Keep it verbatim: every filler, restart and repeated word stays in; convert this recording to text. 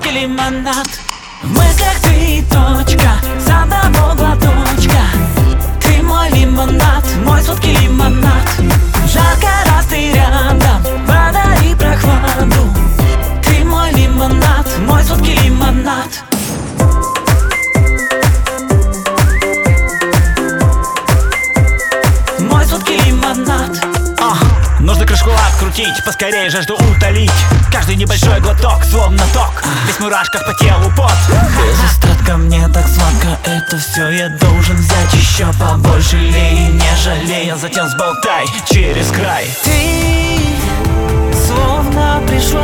сладкий лимонад. В мыслях ты точка, с одного глоточка. Ты мой лимонад, мой сладкий лимонад. Жарко, раз ты рядом, подари прохладу. Ты мой лимонад, мой сладкий лимонад. Мой сладкий лимонад. а, Нужно крышку открутить, поскорее жажду утолить. Каждый небольшой глоток, словно ток, весь в мурашках по телу пот. Без остатка мне так сладко, это все я должен взять еще побольше. Лей, не жалей, А затем сболтай через край. ты словно пришел